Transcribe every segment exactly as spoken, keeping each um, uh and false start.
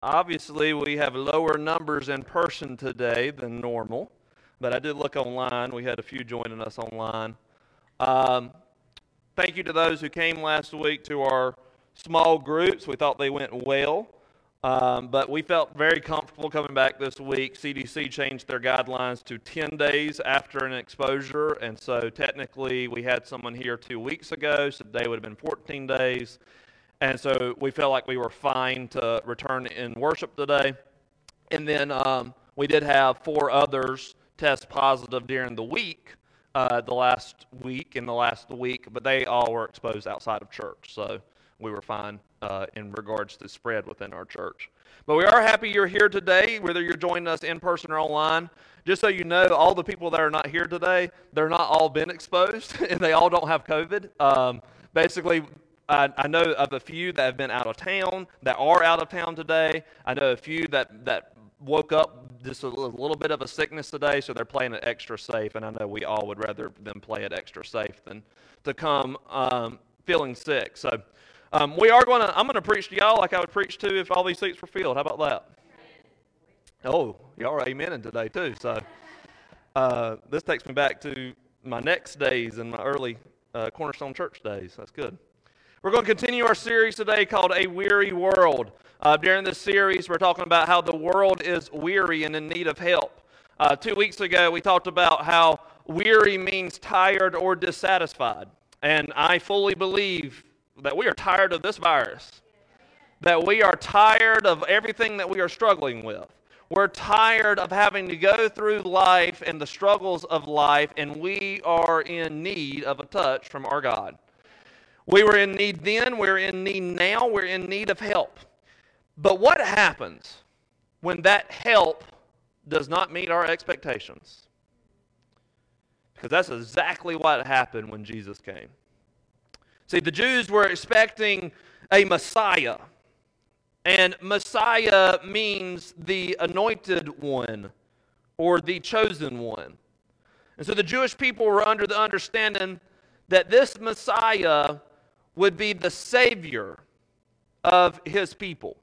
obviously we have lower numbers in person today than normal, but I did look online. We had a few joining us online. Um, thank you to those who came last week to our small groups. We thought they went well, um, but we felt very comfortable coming back this week. C D C changed their guidelines to ten days after an exposure, and so technically we had someone here two weeks ago, so today would have been fourteen days. And so we felt like we were fine to return in worship today. And then um, we did have four others test positive during the week, uh, the last week and the last week, but they all were exposed outside of church. So we were fine uh, in regards to spread within our church. But we are happy you're here today, whether you're joining us in person or online. Just so you know, all the people that are not here today, they're not all been exposed, and they all don't have COVID. Um, basically, I, I know of a few that have been out of town, that are out of town today. I know a few that, that woke up just a little, little bit of a sickness today, so they're playing it extra safe, and I know we all would rather them play it extra safe than to come um, feeling sick. So um, we are going to, I'm going to preach to y'all like I would preach to if all these seats were filled. How about that? Oh, y'all are amening today too. So uh, this takes me back to my next days and my early uh, Cornerstone Church days. That's good. We're going to continue our series today called A Weary World. Uh, during this series, we're talking about how the world is weary and in need of help. Uh, two weeks ago, we talked about how weary means tired or dissatisfied. And I fully believe that we are tired of this virus, that we are tired of everything that we are struggling with. We're tired of having to go through life and the struggles of life, and we are in need of a touch from our God. We were in need then, we're in need now, we're in need of help. But what happens when that help does not meet our expectations? Because that's exactly what happened when Jesus came. See, the Jews were expecting a Messiah. And Messiah means the anointed one or the chosen one. And so the Jewish people were under the understanding that this Messiah would be the Savior of his people.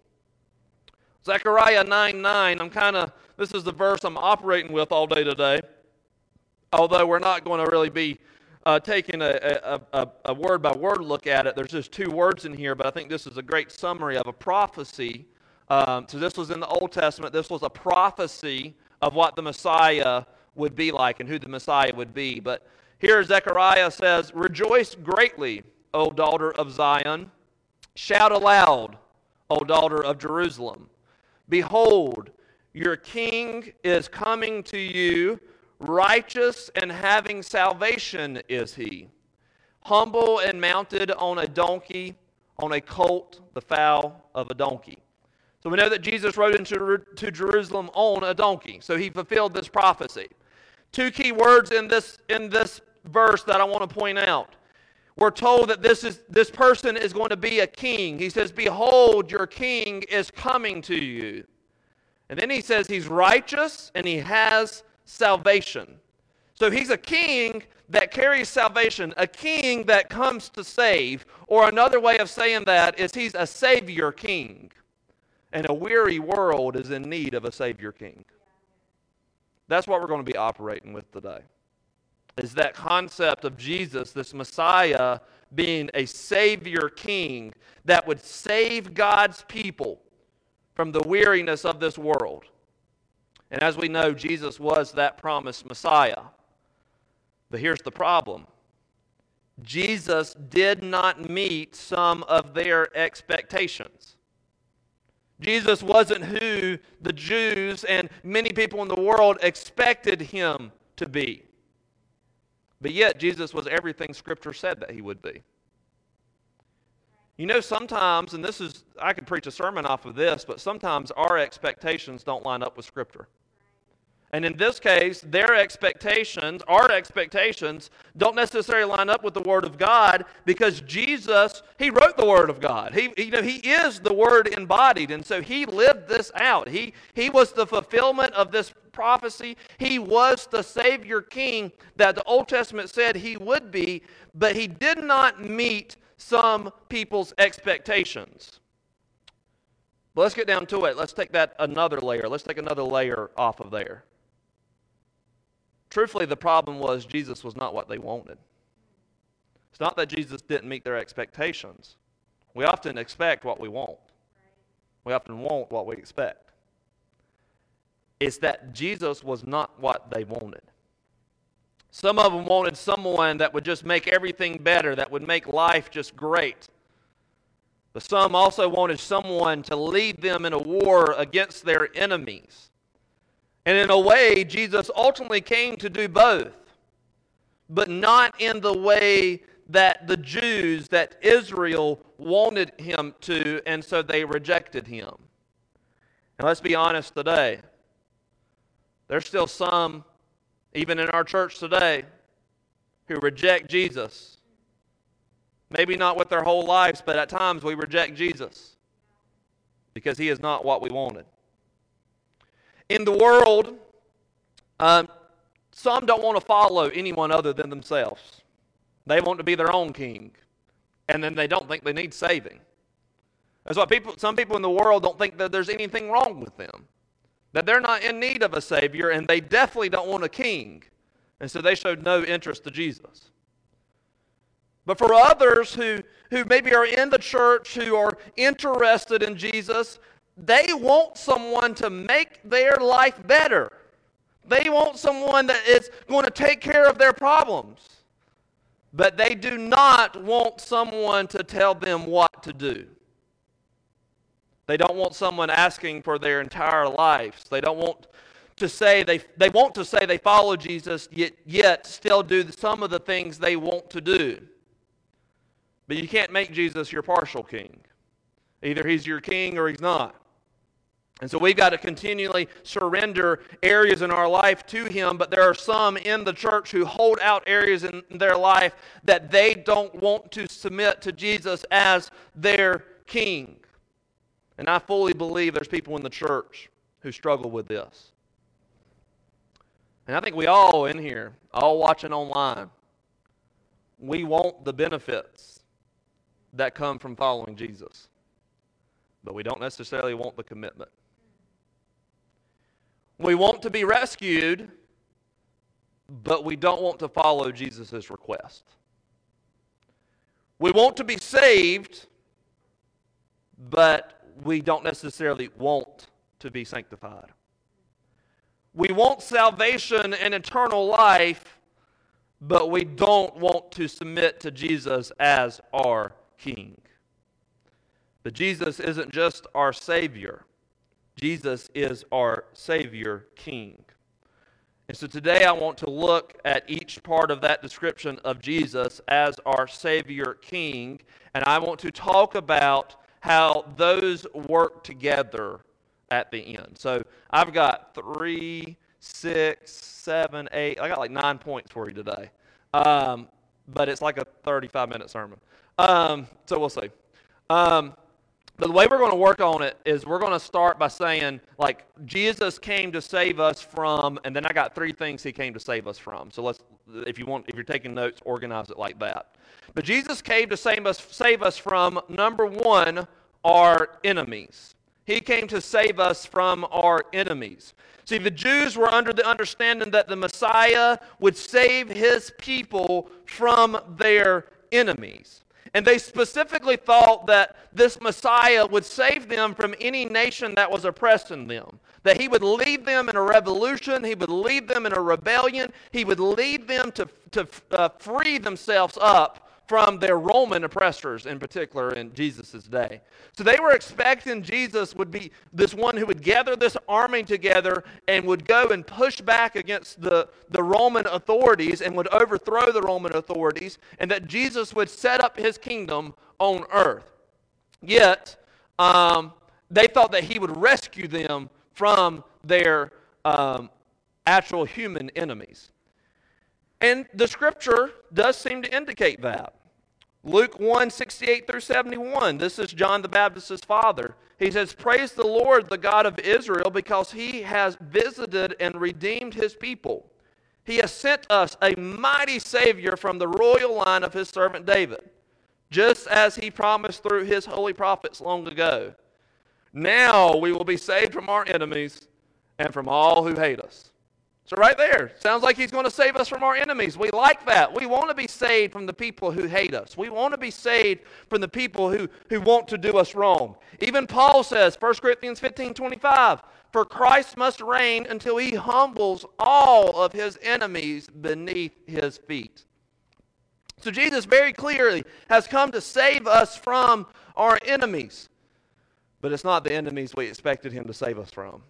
Zechariah nine nine, I'm kind of, this is the verse I'm operating with all day today, although we're not going to really be uh, taking a, a, a, a word-by-word look at it. There's just two words in here, but I think this is a great summary of a prophecy. Um, so this was in the Old Testament. This was a prophecy of what the Messiah would be like and who the Messiah would be. But here Zechariah says, "Rejoice greatly, O daughter of Zion. Shout aloud, O daughter of Jerusalem. Behold, your king is coming to you. Righteous and having salvation is he. Humble and mounted on a donkey, on a colt, the foal of a donkey." So we know that Jesus rode into to Jerusalem on a donkey. So he fulfilled this prophecy. Two key words in this in this verse that I want to point out. We're told that this is this person is going to be a king. He says, "Behold, your king is coming to you." And then he says he's righteous and he has salvation. So he's a king that carries salvation, a king that comes to save, or another way of saying that is he's a savior king. And a weary world is in need of a savior king. That's what we're going to be operating with today. Is that concept of Jesus, this Messiah, being a Savior King that would save God's people from the weariness of this world. And as we know, Jesus was that promised Messiah. But here's the problem. Jesus did not meet some of their expectations. Jesus wasn't who the Jews and many people in the world expected him to be. But yet, Jesus was everything Scripture said that he would be. You know, sometimes, and this is, I could preach a sermon off of this, but sometimes our expectations don't line up with Scripture. And in this case, their expectations, our expectations, don't necessarily line up with the Word of God because Jesus, He wrote the Word of God. He, you know, He is the Word embodied, and so He lived this out. He, he was the fulfillment of this prophecy. He was the Savior King that the Old Testament said He would be, but He did not meet some people's expectations. But let's get down to it. Let's take that another layer. Let's take another layer off of there. Truthfully, the problem was Jesus was not what they wanted. It's not that Jesus didn't meet their expectations. We often expect what we want. We often want what we expect. It's that Jesus was not what they wanted. Some of them wanted someone that would just make everything better, that would make life just great. But some also wanted someone to lead them in a war against their enemies. And in a way, Jesus ultimately came to do both, but not in the way that the Jews, that Israel wanted him to, and so they rejected him. And let's be honest today, there's still some, even in our church today, who reject Jesus. Maybe not with their whole lives, but at times we reject Jesus because he is not what we wanted. In the world, um, some don't want to follow anyone other than themselves. They want to be their own king, and then they don't think they need saving. That's why people, some people in the world don't think that there's anything wrong with them, that they're not in need of a Savior, and they definitely don't want a king, and so they showed no interest to Jesus. But for others who, who maybe are in the church, who are interested in Jesus, they want someone to make their life better. They want someone that is going to take care of their problems. But they do not want someone to tell them what to do. They don't want someone asking for their entire lives. They don't want to say they they want to say they follow Jesus, yet yet still do some of the things they want to do. But you can't make Jesus your partial king. Either he's your king or he's not. And so we've got to continually surrender areas in our life to him, but there are some in the church who hold out areas in their life that they don't want to submit to Jesus as their king. And I fully believe there's people in the church who struggle with this. And I think we all in here, all watching online, we want the benefits that come from following Jesus. But we don't necessarily want the commitment. We want to be rescued, but we don't want to follow Jesus' request. We want to be saved, but we don't necessarily want to be sanctified. We want salvation and eternal life, but we don't want to submit to Jesus as our King. But Jesus isn't just our Savior. Jesus is our Savior King. And so today I want to look at each part of that description of Jesus as our Savior King, and I want to talk about how those work together at the end. So I've got three, six, seven, eight, I got like nine points for you today. Um, but it's like a thirty-five minute sermon. Um, so we'll see. Um, But the way we're going to work on it is we're going to start by saying, like, Jesus came to save us from, and then I got three things he came to save us from. So let's, if you want, if you're taking notes, organize it like that. But Jesus came to save us, save us from, number one, our enemies. He came to save us from our enemies. See, the Jews were under the understanding that the Messiah would save his people from their enemies. And they specifically thought that this Messiah would save them from any nation that was oppressing them. That he would lead them in a revolution, he would lead them in a rebellion, he would lead them to, to uh, free themselves up from their Roman oppressors, in particular in Jesus' day. So they were expecting Jesus would be this one who would gather this army together and would go and push back against the, the Roman authorities and would overthrow the Roman authorities, and that Jesus would set up his kingdom on earth. Yet, um, they thought that he would rescue them from their um, actual human enemies. And the scripture does seem to indicate that. Luke one, sixty-eight through seventy-one, this is John the Baptist's father. He says, "Praise the Lord, the God of Israel, because he has visited and redeemed his people. He has sent us a mighty Savior from the royal line of his servant David, just as he promised through his holy prophets long ago. Now we will be saved from our enemies and from all who hate us. So right there, sounds like he's going to save us from our enemies. We like that. We want to be saved from the people who hate us. We want to be saved from the people who, who want to do us wrong. Even Paul says, First Corinthians fifteen twenty-five, for Christ must reign until he humbles all of his enemies beneath his feet. So Jesus very clearly has come to save us from our enemies. But it's not the enemies we expected him to save us from.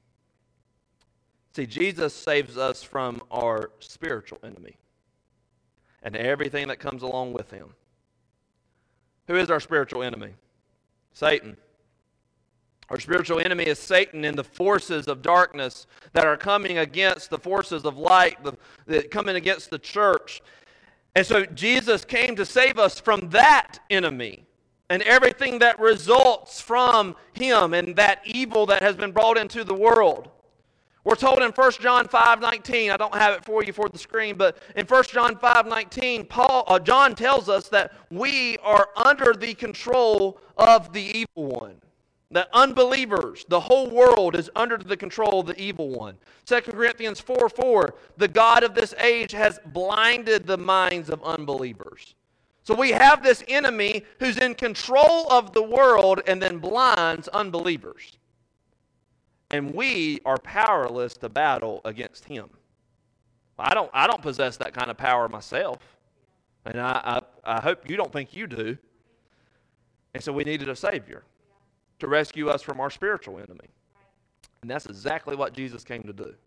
See, Jesus saves us from our spiritual enemy and everything that comes along with him. Who is our spiritual enemy? Satan. Our spiritual enemy is Satan and the forces of darkness that are coming against the forces of light, the, the, coming against the church. And so Jesus came to save us from that enemy and everything that results from him and that evil that has been brought into the world. We're told in First John five nineteen, I don't have it for you for the screen, but in First John five nineteen, Paul, uh, John tells us that we are under the control of the evil one. That unbelievers, the whole world is under the control of the evil one. Second Corinthians four four, the God of this age has blinded the minds of unbelievers. So we have this enemy who's in control of the world and then blinds unbelievers. And we are powerless to battle against him. I don't, I don't possess that kind of power myself. And I, I, I hope you don't think you do. And so we needed a Savior to rescue us from our spiritual enemy. And that's exactly what Jesus came to do.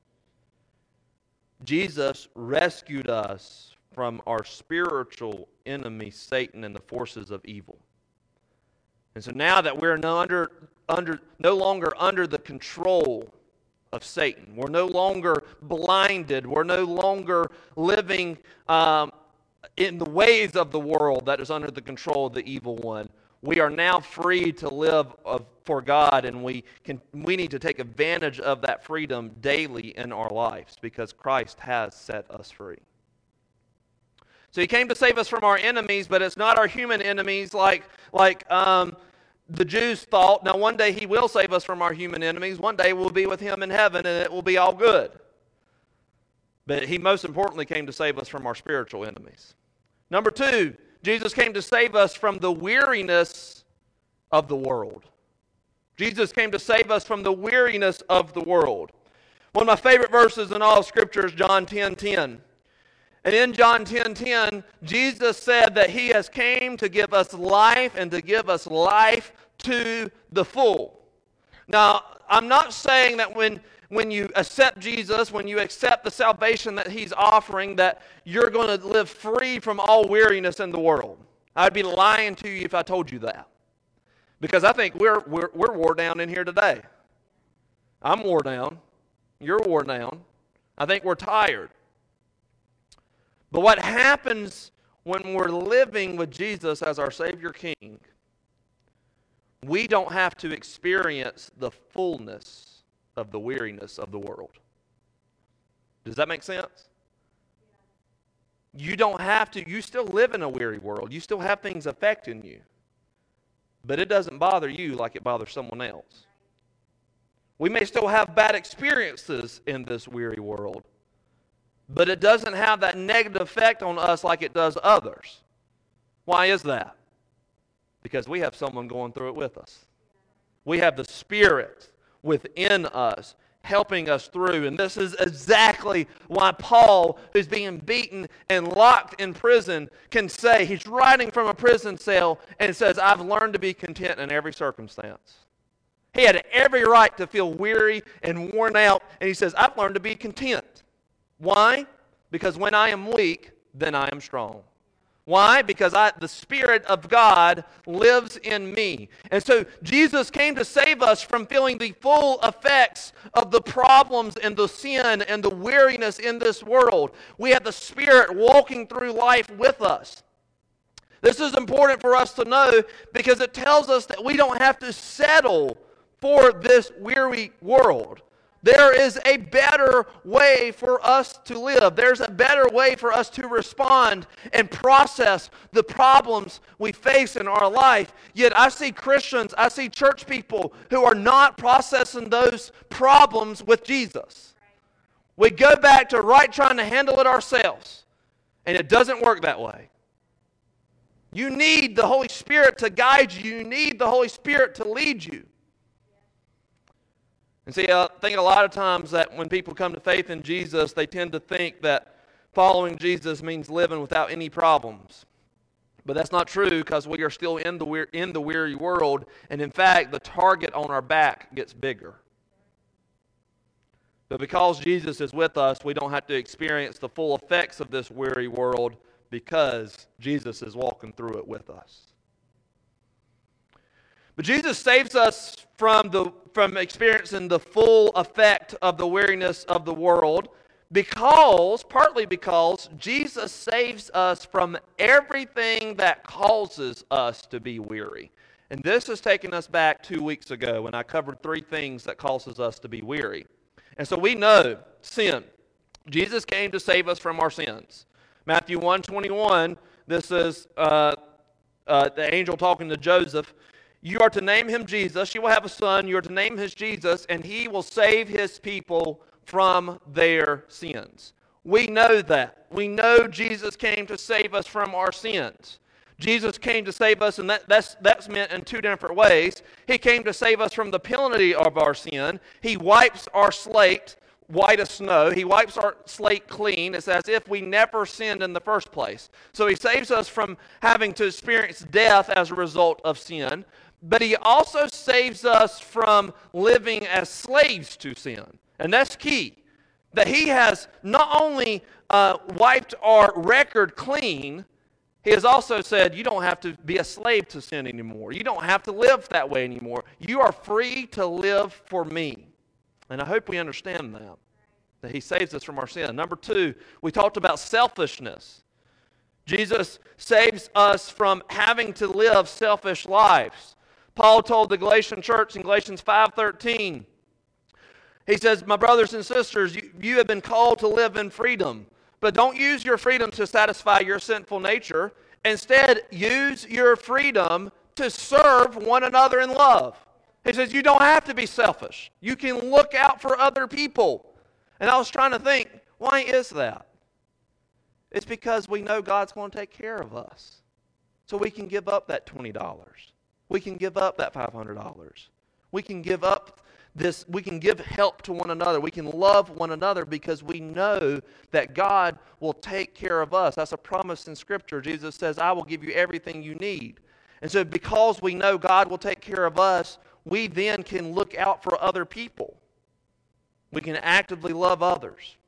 Jesus rescued us from our spiritual enemy, Satan, and the forces of evil. And so now that we're no, under, under, no longer under the control of Satan, we're no longer blinded, we're no longer living um, in the ways of the world that is under the control of the evil one. We are now free to live of, for God, and we can we need to take advantage of that freedom daily in our lives because Christ has set us free. So he came to save us from our enemies, but it's not our human enemies like, like um, the Jews thought. Now one day he will save us from our human enemies. One day we'll be with him in heaven and it will be all good. But he most importantly came to save us from our spiritual enemies. Number two, Jesus came to save us from the weariness of the world. Jesus came to save us from the weariness of the world. One of my favorite verses in all of Scripture is John ten ten. And in John ten ten, Jesus said that he has came to give us life and to give us life to the full. Now, I'm not saying that when, when you accept Jesus, when you accept the salvation that he's offering, that you're going to live free from all weariness in the world. I'd be lying to you if I told you that. Because I think we're, we're, we're wore down in here today. I'm wore down. You're wore down. I think we're tired. But what happens when we're living with Jesus as our Savior King, we don't have to experience the fullness of the weariness of the world. Does that make sense? You don't have to, you still live in a weary world. You still have things affecting you. But it doesn't bother you like it bothers someone else. We may still have bad experiences in this weary world, but it doesn't have that negative effect on us like it does others. Why is that? Because we have someone going through it with us. We have the Spirit within us helping us through. And this is exactly why Paul, who's being beaten and locked in prison, can say, he's writing from a prison cell and says, I've learned to be content in every circumstance. He had every right to feel weary and worn out, and he says, I've learned to be content. Why? Because when I am weak, then I am strong. Why? Because I, the Spirit of God lives in me. And so Jesus came to save us from feeling the full effects of the problems and the sin and the weariness in this world. We have the Spirit walking through life with us. This is important for us to know because it tells us that we don't have to settle for this weary world. There is a better way for us to live. There's a better way for us to respond and process the problems we face in our life. Yet I see Christians, I see church people who are not processing those problems with Jesus. We go back to right trying to handle it ourselves, and it doesn't work that way. You need the Holy Spirit to guide you. You need the Holy Spirit to lead you. And see, I think a lot of times that when people come to faith in Jesus, they tend to think that following Jesus means living without any problems. But that's not true, because we are still in the weary, in the weary world, and in fact, the target on our back gets bigger. But because Jesus is with us, we don't have to experience the full effects of this weary world, because Jesus is walking through it with us. But Jesus saves us from the from experiencing the full effect of the weariness of the world because, partly because, Jesus saves us from everything that causes us to be weary. And this has taken us back two weeks ago when I covered three things that causes us to be weary. And so we know sin. Jesus came to save us from our sins. Matthew one twenty-one, this is uh, uh, the angel talking to Joseph. You are to name him Jesus. You will have a son. You are to name him Jesus, and he will save his people from their sins. We know that. We know Jesus came to save us from our sins. Jesus came to save us, and that, that's, that's meant in two different ways. He came to save us from the penalty of our sin. He wipes our slate white as snow. He wipes our slate clean. It's as if we never sinned in the first place. So he saves us from having to experience death as a result of sin. But he also saves us from living as slaves to sin. And that's key. That he has not only uh, wiped our record clean, he has also said you don't have to be a slave to sin anymore. You don't have to live that way anymore. You are free to live for me. And I hope we understand that, that he saves us from our sin. Number two, we talked about selfishness. Jesus saves us from having to live selfish lives. Paul told the Galatian church in Galatians five thirteen, he says, my brothers and sisters, you, you have been called to live in freedom, but don't use your freedom to satisfy your sinful nature. Instead, use your freedom to serve one another in love. He says you don't have to be selfish. You can look out for other people. And I was trying to think, why is that? It's because we know God's going to take care of us. So we can give up that twenty dollars. We can give up that five hundred dollars. We can give up this, we can give help to one another. We can love one another because we know that God will take care of us. That's a promise in Scripture. Jesus says, I will give you everything you need. And so because we know God will take care of us, we then can look out for other people. We can actively love others.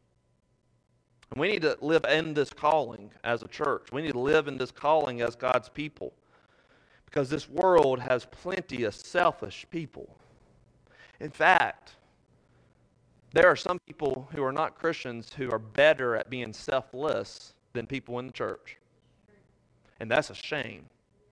And we need to live in this calling as a church. We need to live in this calling as God's people. Because this world has plenty of selfish people. In fact, there are some people who are not Christians who are better at being selfless than people in the church. And that's a shame.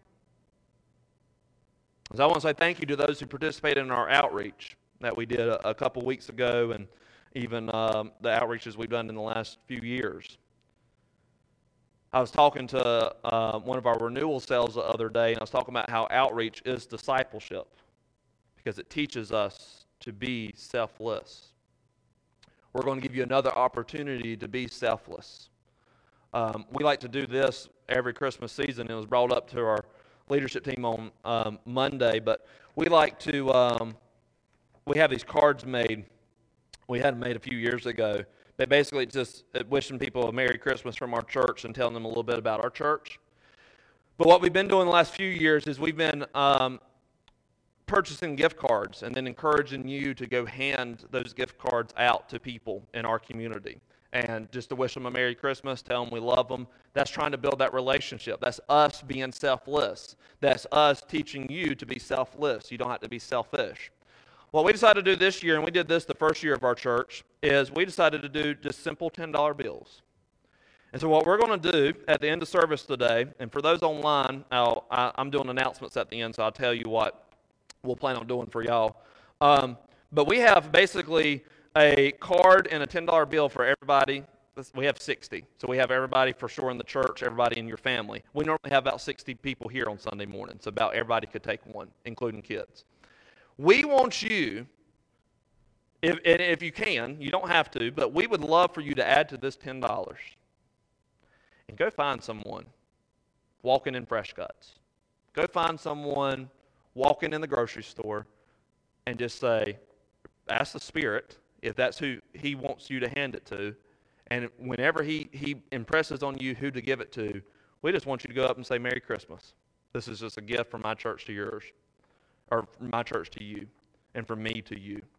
So I want to say thank you to those who participated in our outreach that we did a, a couple weeks ago, and even um, the outreaches we've done in the last few years. I was talking to uh, one of our renewal cells the other day, and I was talking about how outreach is discipleship because it teaches us to be selfless. We're going to give you another opportunity to be selfless. Um, we like to do this every Christmas season. It was brought up to our leadership team on um, Monday, but we like to, um, we have these cards made. We had them made a few years ago. But basically just wishing people a Merry Christmas from our church and telling them a little bit about our church. But what we've been doing the last few years is we've been um, purchasing gift cards and then encouraging you to go hand those gift cards out to people in our community. And just to wish them a Merry Christmas, tell them we love them. That's trying to build that relationship. That's us being selfless. That's us teaching you to be selfless. You don't have to be selfish. What we decided to do this year, and we did this the first year of our church, is we decided to do just simple ten dollar bills. And so what we're going to do at the end of service today, and for those online, I'll, I, I'm doing announcements at the end, so I'll tell you what we'll plan on doing for y'all. Um, but we have basically a card and a ten dollar bill for everybody. We have sixty. So we have everybody for sure in the church, everybody in your family. We normally have about sixty people here on Sunday morning, so about everybody could take one, including kids. We want you, if, and if you can, you don't have to, but we would love for you to add to this ten dollars and go find someone walking in Fresh Cuts. Go find someone walking in the grocery store and just say, ask the Spirit if that's who He wants you to hand it to. And whenever he, he impresses on you who to give it to, we just want you to go up and say, Merry Christmas. This is just a gift from my church to yours, or from my church to you, and from me to you.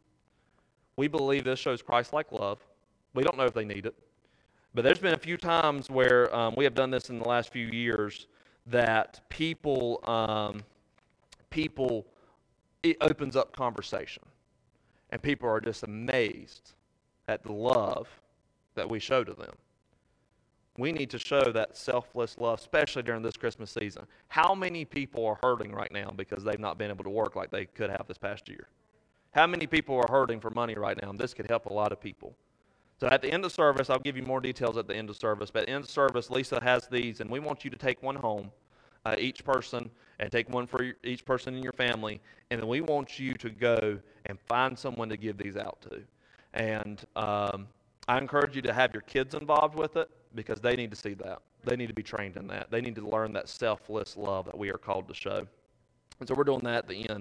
We believe this shows Christ-like love. We don't know if they need it. But there's been a few times where um, we have done this in the last few years that people, um, people, it opens up conversation. And people are just amazed at the love that we show to them. We need to show that selfless love, especially during this Christmas season. How many people are hurting right now because they've not been able to work like they could have this past year? How many people are hurting for money right now? And this could help a lot of people. So at the end of service, I'll give you more details at the end of service, but at the end of service, Lisa has these, and we want you to take one home, uh, each person, and take one for your, each person in your family, and then we want you to go and find someone to give these out to. And um, I encourage you to have your kids involved with it because they need to see that. They need to be trained in that. They need to learn that selfless love that we are called to show. And so we're doing that at the end.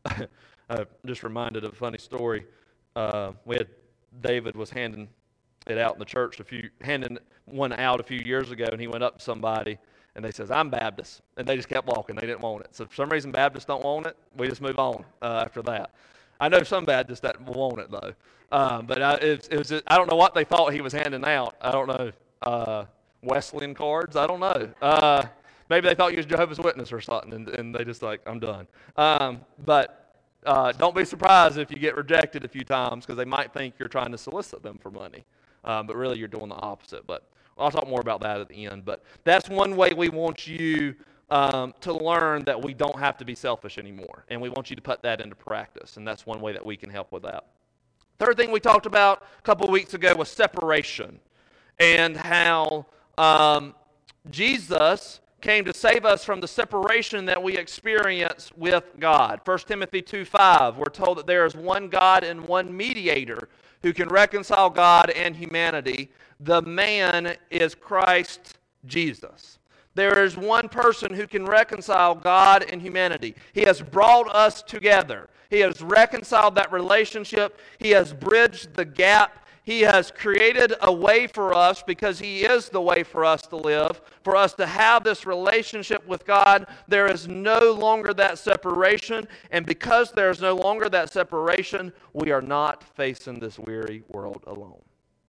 I'm just reminded of a funny story. Uh, we had David was handing it out in the church a few, handing one out a few years ago, and he went up to somebody and they says, I'm Baptist. And they just kept walking. They didn't want it. So for some reason Baptists don't want it. We just move on uh, after that. I know some Baptists that want it though. Uh, but I, it, it was, I don't know what they thought he was handing out. I don't know. Uh, Wesleyan cards? I don't know. Uh, maybe they thought he was Jehovah's Witness or something, and, and they just like, I'm done. Um, but uh, don't be surprised if you get rejected a few times because they might think you're trying to solicit them for money. Um, but really you're doing the opposite. But I'll talk more about that at the end. But that's one way we want you um, to learn that we don't have to be selfish anymore. And we want you to put that into practice. And that's one way that we can help with that. Third thing we talked about a couple of weeks ago was separation, and how um, Jesus came to save us from the separation that we experience with God. First Timothy two five, we're told that there is one God and one mediator who can reconcile God and humanity. The man is Christ Jesus. There is one person who can reconcile God and humanity. He has brought us together. He has reconciled that relationship. He has bridged the gap. He has created a way for us, because He is the way for us to live, for us to have this relationship with God. There is no longer that separation, and because there is no longer that separation, we are not facing this weary world alone.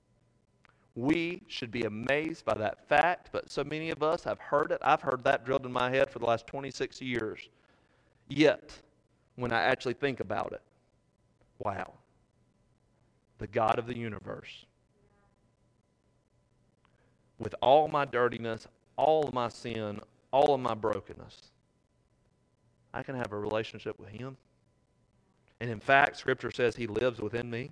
We should be amazed by that fact, but so many of us have heard it. I've heard that drilled in my head for the last twenty-six years. Yet, when I actually think about it, wow. The God of the universe, with all my dirtiness, all of my sin, all of my brokenness, I can have a relationship with Him. And in fact, Scripture says He lives within me.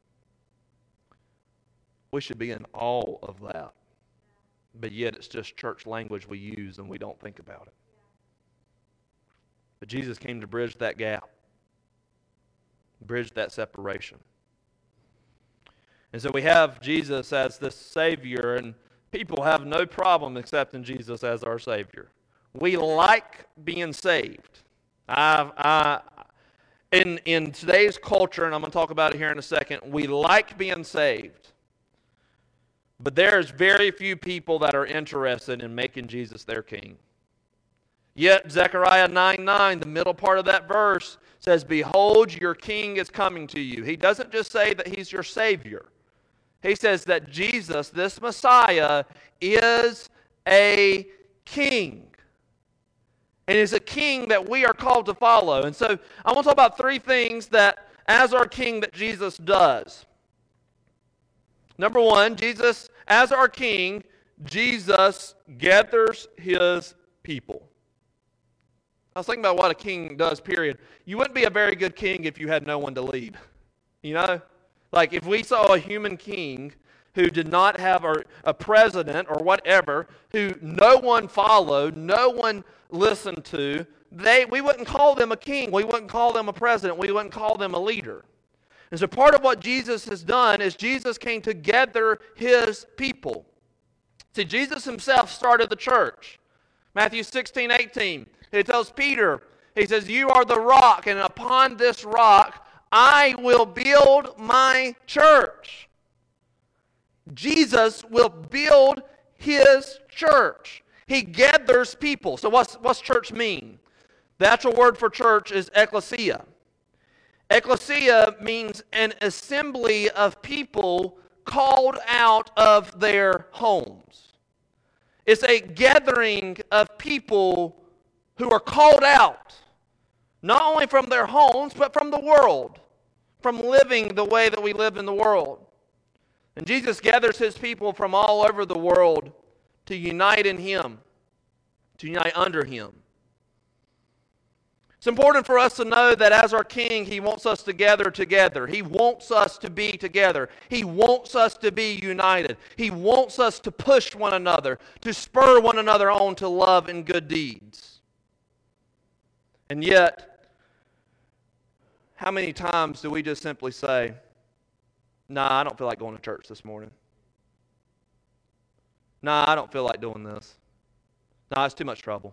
We should be in awe of that. But yet it's just church language we use and we don't think about it. But Jesus came to bridge that gap, bridge that separation. And so we have Jesus as the Savior, and people have no problem accepting Jesus as our Savior. We like being saved. I, I, in, in today's culture, and I'm going to talk about it here in a second, we like being saved. But there's very few people that are interested in making Jesus their King. Yet Zechariah nine nine, the middle part of that verse, says, Behold, your King is coming to you. He doesn't just say that He's your Savior. He says that Jesus, this Messiah, is a King. And is a King that we are called to follow. And so I want to talk about three things that, as our King, that Jesus does. Number one, Jesus, as our King, Jesus gathers His people. I was thinking about what a king does, period. You wouldn't be a very good king if you had no one to lead. You know? Like if we saw a human king who did not have a, a president or whatever, who no one followed, no one listened to, they we wouldn't call them a king. We wouldn't call them a president. We wouldn't call them a leader. And so part of what Jesus has done is Jesus came to gather his people. See, Jesus himself started the church. Matthew sixteen, eighteen, he tells Peter, he says, "You are the rock, and upon this rock I will build my church." Jesus will build his church. He gathers people. So what's, what's church mean? The actual word for church is ecclesia. Ecclesia means an assembly of people called out of their homes. It's a gathering of people who are called out, not only from their homes, but from the world, from living the way that we live in the world. And Jesus gathers his people from all over the world to unite in him, to unite under him. It's important for us to know that as our King, he wants us to gather together. He wants us to be together. He wants us to be united. He wants us to push one another, to spur one another on to love and good deeds. And yet, how many times do we just simply say, "Nah, I don't feel like going to church this morning. Nah, I don't feel like doing this. Nah, it's too much trouble."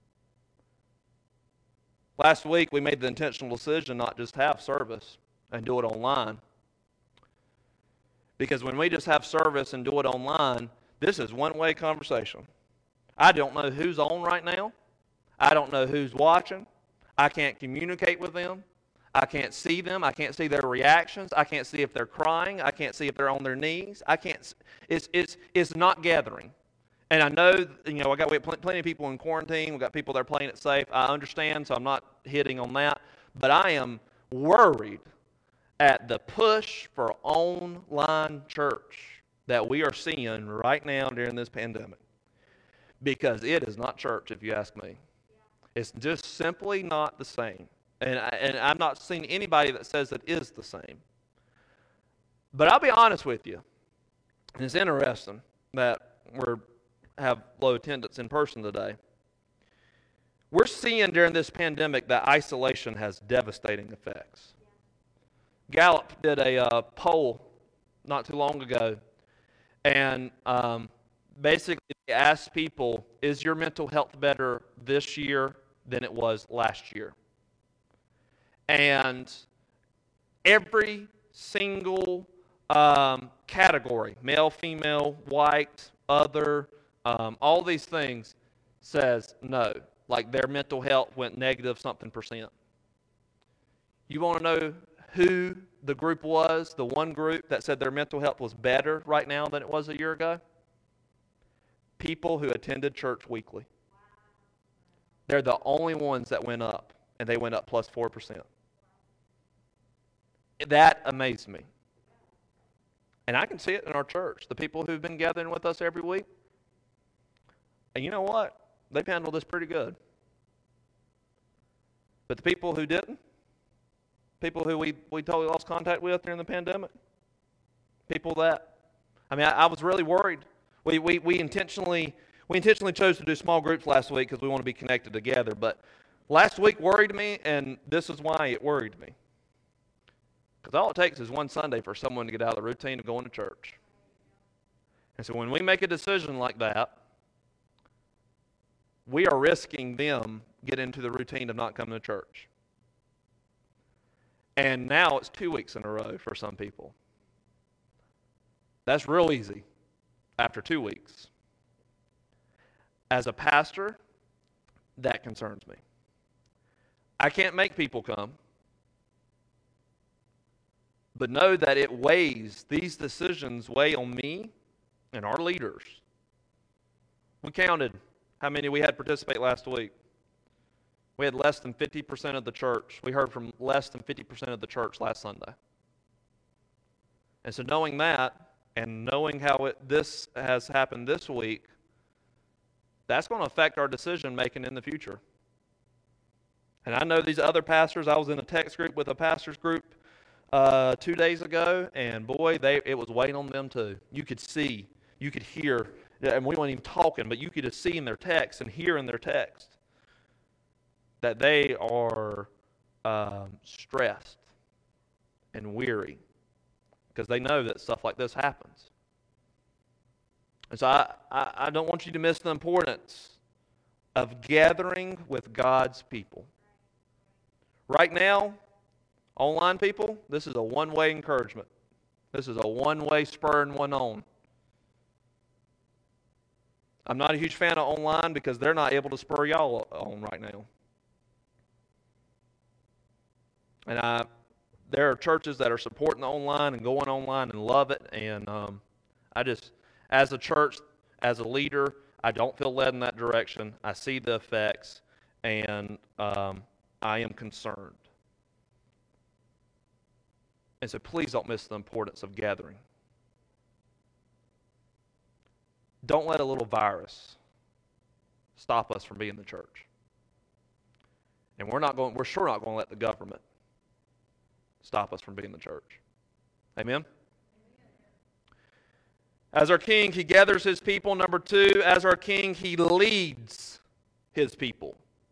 Last week, we made the intentional decision not just have service and do it online. Because when we just have service and do it online, this is one-way conversation. I don't know who's on right now. I don't know who's watching. I can't communicate with them. I can't see them. I can't see their reactions. I can't see if they're crying. I can't see if they're on their knees. I can't. It's it's it's not gathering. And I know, you know, I got we have plenty of people in quarantine. We got people that are playing it safe. I understand, so I'm not hitting on that. But I am worried at the push for online church that we are seeing right now during this pandemic, because it is not church, if you ask me. It's just simply not the same. And, I, and I've not seen anybody that says it is the same. But I'll be honest with you, and it's interesting that we're have low attendance in person today. We're seeing during this pandemic that isolation has devastating effects. Gallup did a uh, poll not too long ago, and um, basically asked people, is your mental health better this year than it was last year? And every single um, category, male, female, white, other, um, all these things, says no. Like their mental health went negative something percent. You want to know who the group was, the one group that said their mental health was better right now than it was a year ago? People who attended church weekly. They're the only ones that went up, and they went up plus four percent. That amazed me. And I can see it in our church. The people who've been gathering with us every week, and you know what? They've handled this pretty good. But the people who didn't, people who we, we totally lost contact with during the pandemic, people that, I mean, I, I was really worried. We, we, we intentionally we intentionally chose to do small groups last week because we want to be connected together. But last week worried me, and this is why it worried me. Because all it takes is one Sunday for someone to get out of the routine of going to church. And so when we make a decision like that, we are risking them get into the routine of not coming to church. And now it's two weeks in a row for some people. That's real easy after two weeks. As a pastor, that concerns me. I can't make people come. But know that it weighs, these decisions weigh on me and our leaders. We counted how many we had participate last week. We had less than fifty percent of the church. We heard from less than fifty percent of the church last Sunday. And so knowing that, and knowing how it, this has happened this week, that's going to affect our decision making in the future. And I know these other pastors, I was in a text group with a pastors group uh, two days ago, and boy, they it was weighing on them too. You could see, you could hear, and we weren't even talking, but you could just see in their text and hear in their text that they are um, stressed and weary because they know that stuff like this happens. And so I, I, I don't want you to miss the importance of gathering with God's people. Right now, online people, this is a one-way encouragement. This is a one-way spurring one on. I'm not a huge fan of online because they're not able to spur y'all on right now. And I, there are churches that are supporting the online and going online and love it. And um, I just, as a church, as a leader, I don't feel led in that direction. I see the effects, and um, I am concerned. And so please don't miss the importance of gathering. Don't let a little virus stop us from being the church. And we're not going, we're sure not going to let the government stop us from being the church. Amen? As our king, he gathers his people. Number two, as our king, he leads his people.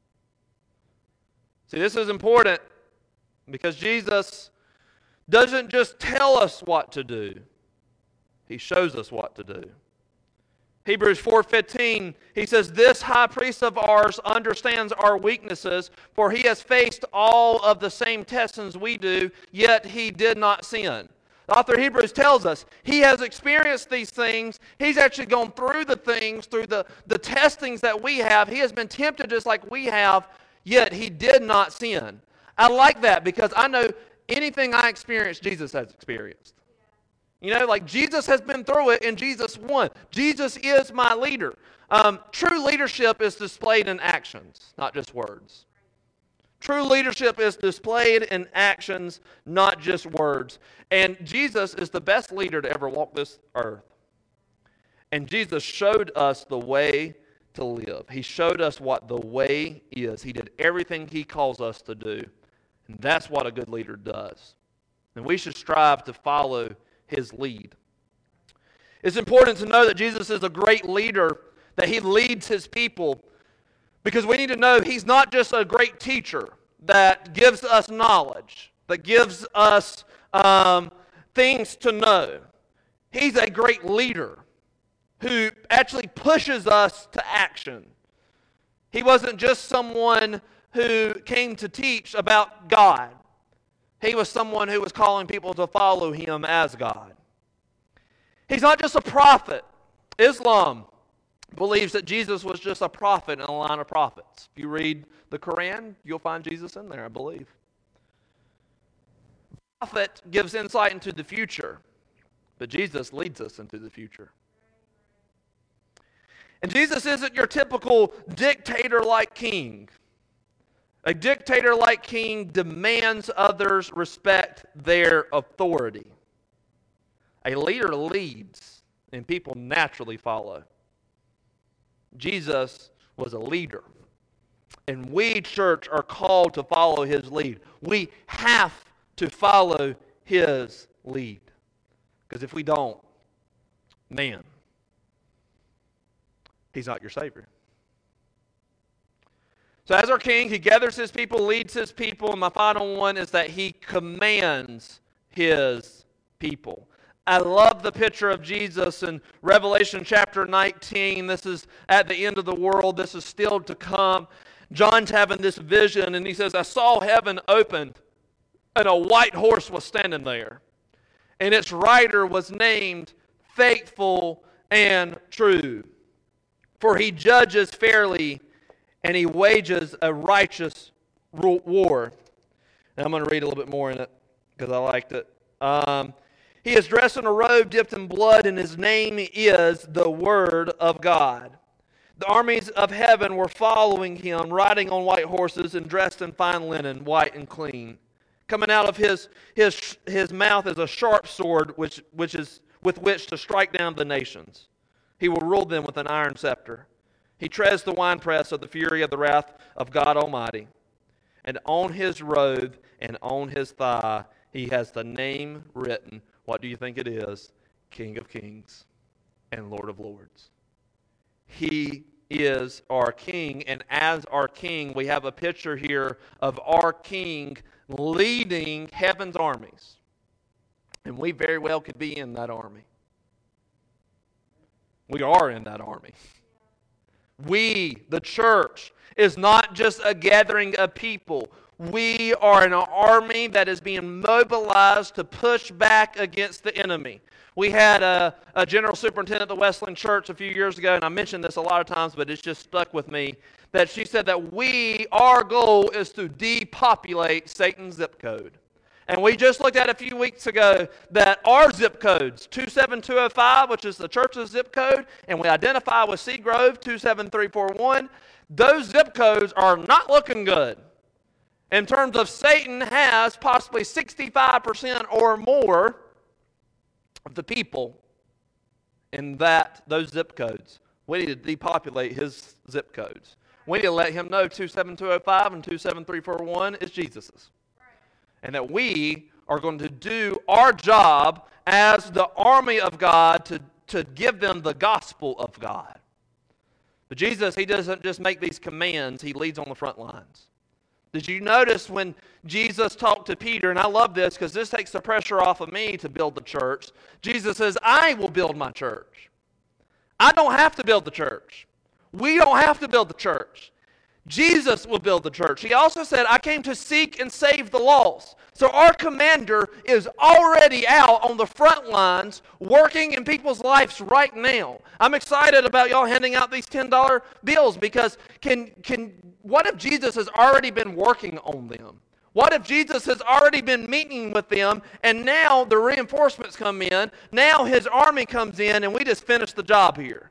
See, this is important because Jesus doesn't just tell us what to do. He shows us what to do. Hebrews four fifteen, he says, "This high priest of ours understands our weaknesses, for he has faced all of the same tests as we do, yet he did not sin." The author of Hebrews tells us he has experienced these things. He's actually gone through the things, through the, the testings that we have. He has been tempted just like we have, yet he did not sin. I like that because I know anything I experience, Jesus has experienced. You know, like Jesus has been through it and Jesus won. Jesus is my leader. Um, true leadership is displayed in actions, not just words. True leadership is displayed in actions, not just words. And Jesus is the best leader to ever walk this earth. And Jesus showed us the way to live. He showed us what the way is. He did everything he calls us to do. And that's what a good leader does. And we should strive to follow his lead. It's important to know that Jesus is a great leader, that he leads his people, because we need to know he's not just a great teacher that gives us knowledge, that gives us um, things to know. He's a great leader who actually pushes us to action. He wasn't just someone who came to teach about God. He was someone who was calling people to follow him as God. He's not just a prophet. Islam believes that Jesus was just a prophet in a line of prophets. If you read the Quran, you'll find Jesus in there, I believe. The prophet gives insight into the future, but Jesus leads us into the future. And Jesus isn't your typical dictator-like king. A dictator-like king demands others respect their authority. A leader leads, and people naturally follow. Jesus was a leader. And we, church, are called to follow his lead. We have to follow his lead. Because if we don't, man, he's not your Savior. So as our king, he gathers his people, leads his people, and my final one is that he commands his people. I love the picture of Jesus in Revelation chapter nineteen. This is at the end of the world. This is still to come. John's having this vision, and he says, "I saw heaven opened, and a white horse was standing there. And its rider was named Faithful and True. For he judges fairly, and he wages a righteous war." And I'm going to read a little bit more in it because I liked it. Um, he is dressed in a robe dipped in blood, and his name is the Word of God. The armies of heaven were following him, riding on white horses and dressed in fine linen, white and clean. Coming out of his his his mouth is a sharp sword, which which is with which to strike down the nations. He will rule them with an iron scepter. He treads the winepress of the fury of the wrath of God Almighty. And on his robe and on his thigh he has the name written. What do you think it is? King of Kings and Lord of Lords. He is our King, and as our King, we have a picture here of our King leading heaven's armies. And we very well could be in that army. We are in that army. We, the church, is not just a gathering of people. We are an army that is being mobilized to push back against the enemy. We had a, a general superintendent at the Wesleyan Church a few years ago, and I mentioned this a lot of times, but it's just stuck with me, that she said that we, our goal is to depopulate Satan's zip code. And we just looked at a few weeks ago that our zip codes, two seven two oh five, which is the church's zip code, and we identify with Seagrove, two seven three four one, those zip codes are not looking good. In terms of Satan has possibly sixty-five percent or more of the people in that those zip codes. We need to depopulate his zip codes. We need to let him know two seven two oh five and two seven three four one is Jesus's. And that we are going to do our job as the army of God to, to give them the gospel of God. But Jesus, he doesn't just make these commands, he leads on the front lines. Did you notice when Jesus talked to Peter, and I love this because this takes the pressure off of me to build the church. Jesus says, I will build my church. I don't have to build the church. We don't have to build the church. Jesus will build the church. He also said, I came to seek and save the lost. So our commander is already out on the front lines working in people's lives right now. I'm excited about y'all handing out these ten dollar bills because can can what if Jesus has already been working on them? What if Jesus has already been meeting with them and now the reinforcements come in, now his army comes in and we just finish the job here?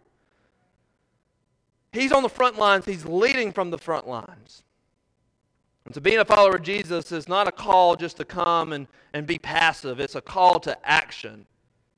He's on the front lines. He's leading from the front lines. And to being a follower of Jesus is not a call just to come and, and be passive. It's a call to action.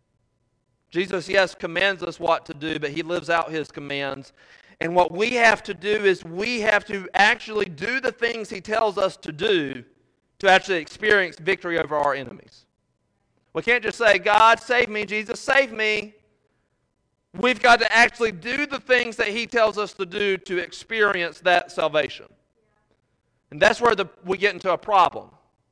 Jesus, yes, commands us what to do, but he lives out his commands. And what we have to do is we have to actually do the things he tells us to do to actually experience victory over our enemies. We can't just say, God, save me. Jesus, save me. We've got to actually do the things that he tells us to do to experience that salvation. And that's where the, we get into a problem.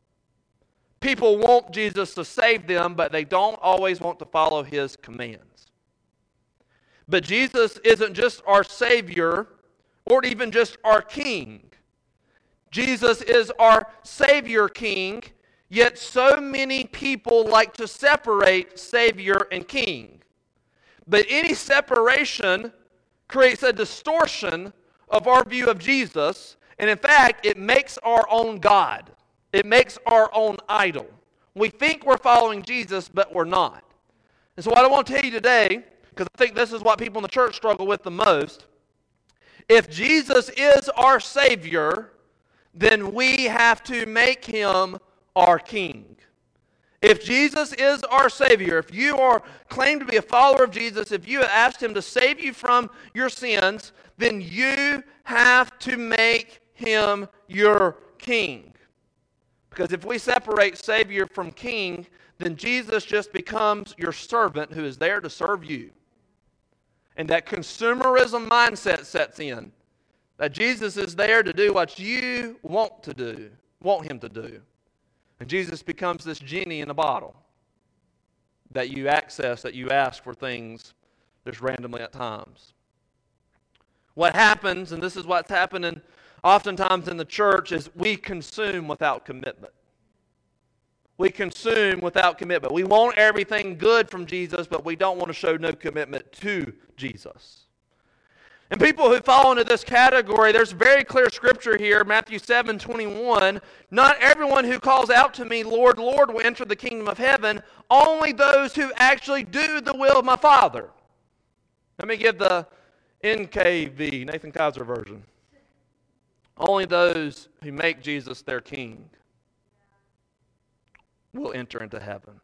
People want Jesus to save them, but they don't always want to follow his commands. But Jesus isn't just our Savior or even just our King. Jesus is our Savior King, yet so many people like to separate Savior and King. But any separation creates a distortion of our view of Jesus, and in fact, it makes our own God. It makes our own idol. We think we're following Jesus, but we're not. And so what I want to tell you today, because I think this is what people in the church struggle with the most, if Jesus is our Savior, then we have to make him our King. If Jesus is our Savior, if you are claimed to be a follower of Jesus, if you have asked him to save you from your sins, then you have to make him your King. Because if we separate Savior from King, then Jesus just becomes your servant who is there to serve you. And that consumerism mindset sets in. That Jesus is there to do what you want to do, want him to do. And Jesus becomes this genie in a bottle that you access, that you ask for things just randomly at times. What happens, and this is what's happening oftentimes in the church, is we consume without commitment. We consume without commitment. We want everything good from Jesus, but we don't want to show no commitment to Jesus. And people who fall into this category, there's very clear scripture here, Matthew seven twenty-one. Not everyone who calls out to me, Lord, Lord, will enter the kingdom of heaven. Only those who actually do the will of my Father. Let me give the N K V, Nathan Kaiser version. Only those who make Jesus their king will enter into heaven.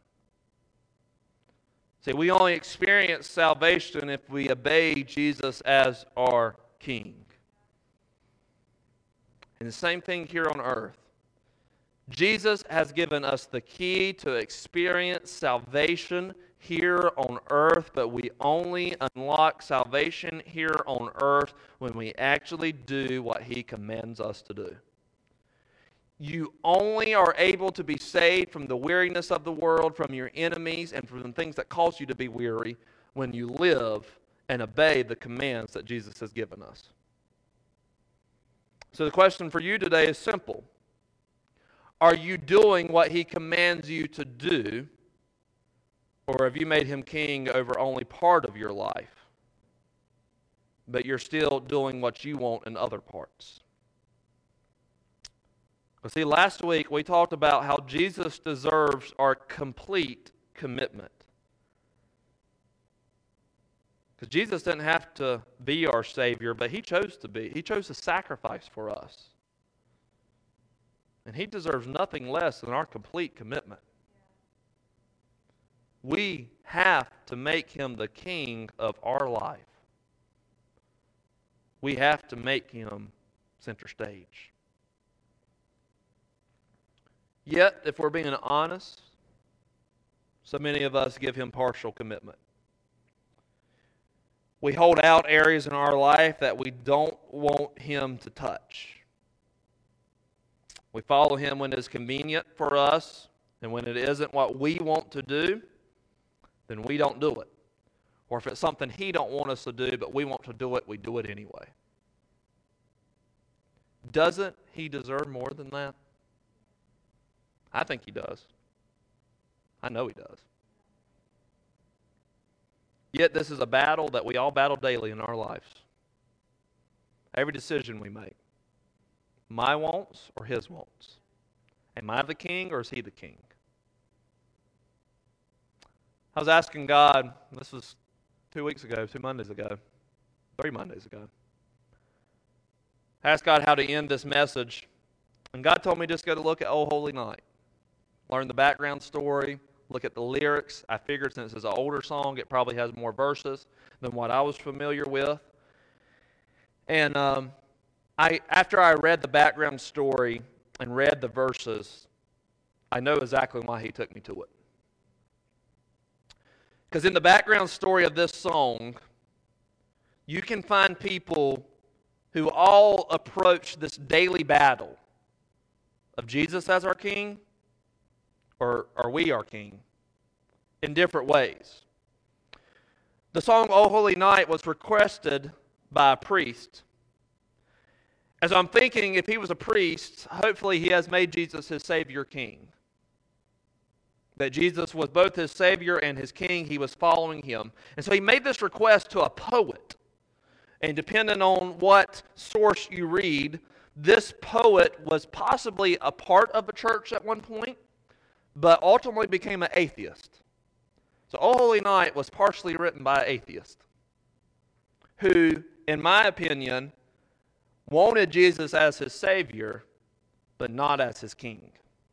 See, we only experience salvation if we obey Jesus as our King. And the same thing here on earth. Jesus has given us the key to experience salvation here on earth, but we only unlock salvation here on earth when we actually do what He commands us to do. You only are able to be saved from the weariness of the world, from your enemies, and from the things that cause you to be weary when you live and obey the commands that Jesus has given us. So the question for you today is simple. Are you doing what He commands you to do, or have you made Him king over only part of your life, but you're still doing what you want in other parts? Well, see, last week we talked about how Jesus deserves our complete commitment. Because Jesus didn't have to be our Savior, but He chose to be. He chose to sacrifice for us. And He deserves nothing less than our complete commitment. We have to make Him the king of our life. We have to make Him center stage. Yet, if we're being honest, so many of us give Him partial commitment. We hold out areas in our life that we don't want Him to touch. We follow Him when it's convenient for us, and when it isn't what we want to do, then we don't do it. Or if it's something He don't want us to do, but we want to do it, we do it anyway. Doesn't He deserve more than that? I think He does. I know He does. Yet this is a battle that we all battle daily in our lives. Every decision we make. My wants or His wants? Am I the king or is He the king? I was asking God, this was two weeks ago, two Mondays ago, three Mondays ago. I asked God how to end this message, and God told me just go to look at Oh Holy Night. Learn the background story, look at the lyrics. I figured since it's an older song, it probably has more verses than what I was familiar with. And um, I, after I read the background story and read the verses, I know exactly why He took me to it. Because in the background story of this song, you can find people who all approach this daily battle of Jesus as our king, or are we our king, in different ways. The song "O Holy Night" was requested by a priest. As I'm thinking, if he was a priest, hopefully he has made Jesus his Savior King. That Jesus was both his Savior and his King, he was following Him. And so he made this request to a poet. And depending on what source you read, this poet was possibly a part of a church at one point, but ultimately became an atheist. So "O Holy Night" was partially written by an atheist who, in my opinion, wanted Jesus as his Savior, but not as his King.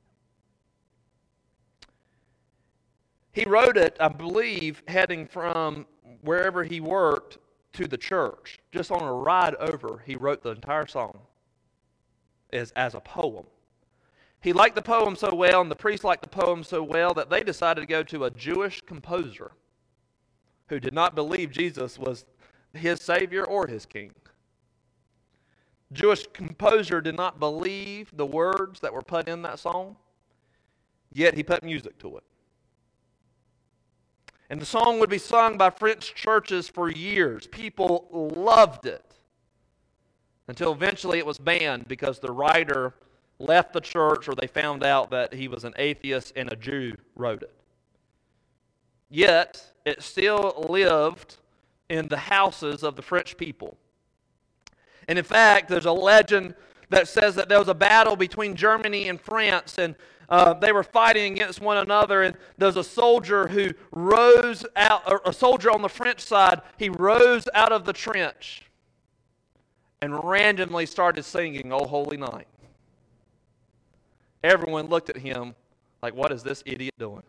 He wrote it, I believe, heading from wherever he worked to the church. Just on a ride over, he wrote the entire song as, as a poem. He liked the poem so well, and the priest liked the poem so well, that they decided to go to a Jewish composer who did not believe Jesus was his Savior or his King. Jewish composer did not believe the words that were put in that song, yet he put music to it. And the song would be sung by French churches for years. People loved it. Until eventually it was banned because the writer left the church, or they found out that he was an atheist and a Jew wrote it. Yet, it still lived in the houses of the French people. And in fact, there's a legend that says that there was a battle between Germany and France, and uh, they were fighting against one another, and there was a soldier who rose out, or a soldier on the French side, he rose out of the trench and randomly started singing "O Holy Night." Everyone looked at him like, what is this idiot doing?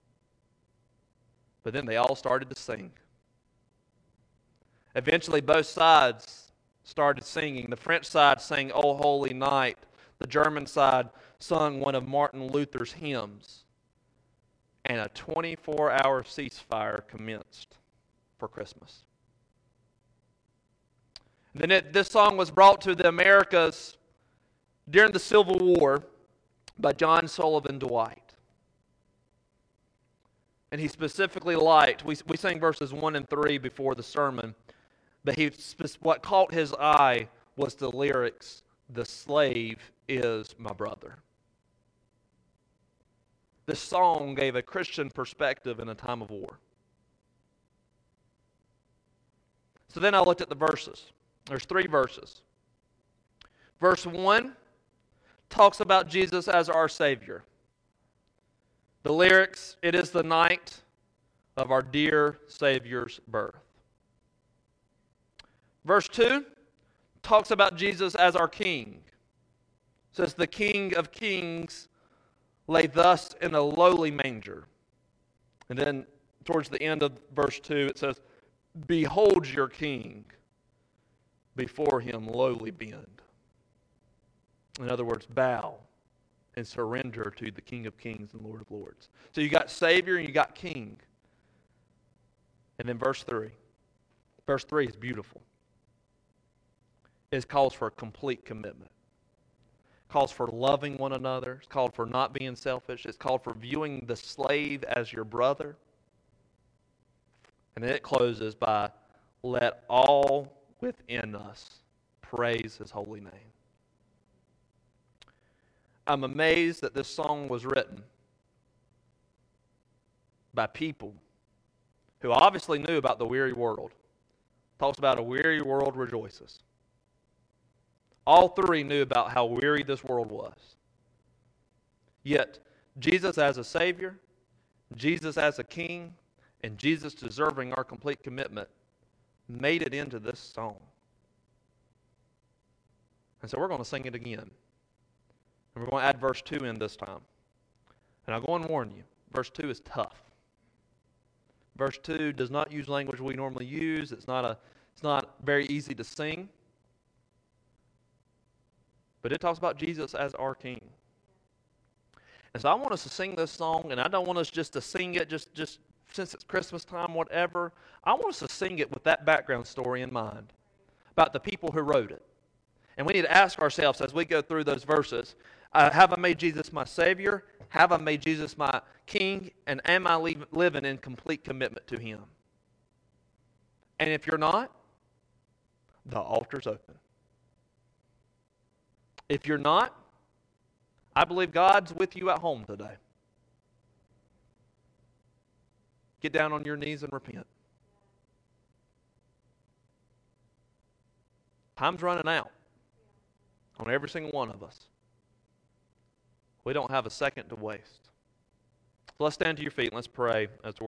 But then they all started to sing. Eventually, both sides started singing. The French side sang "O Holy Night." The German side sung one of Martin Luther's hymns, and a twenty-four hour ceasefire commenced for Christmas. And then it, this song was brought to the Americas during the Civil War by John Sullivan Dwight. And he specifically liked, we, we sang verses one and three before the sermon, but he what caught his eye was the lyrics, "The slave is my brother." This song gave a Christian perspective in a time of war. So then I looked at the verses. There's three verses. Verse one talks about Jesus as our Savior. The lyrics, "It is the night of our dear Savior's birth." Verse two talks about Jesus as our King. It says, "The King of Kings lay thus in a lowly manger." And then towards the end of verse two it says, "Behold your King, before him lowly bend." In other words, bow and surrender to the King of Kings and Lord of Lords. So you got Savior and you got King. And then verse three. Verse three is beautiful. It calls for a complete commitment. It calls for loving one another. It's called for not being selfish. It's called for viewing the slave as your brother. And then it closes by, "Let all within us praise his holy name." I'm amazed that this song was written by people who obviously knew about the weary world. It talks about a weary world rejoices. All three knew about how weary this world was. Yet, Jesus as a Savior, Jesus as a King, and Jesus deserving our complete commitment made it into this song. And so we're going to sing it again. And we're going to add verse two in this time. And I'll go and warn you, verse two is tough. Verse two does not use language we normally use. It's not a, it's not very easy to sing. But it talks about Jesus as our King. And so I want us to sing this song, and I don't want us just to sing it just, just since it's Christmas time, whatever. I want us to sing it with that background story in mind about the people who wrote it. And we need to ask ourselves as we go through those verses, uh, have I made Jesus my Savior? Have I made Jesus my King? And am I li- living in complete commitment to Him? And if you're not, the altar's open. If you're not, I believe God's with you at home today. Get down on your knees and repent. Time's running out on every single one of us. We don't have a second to waste. So let's stand to your feet and let's pray as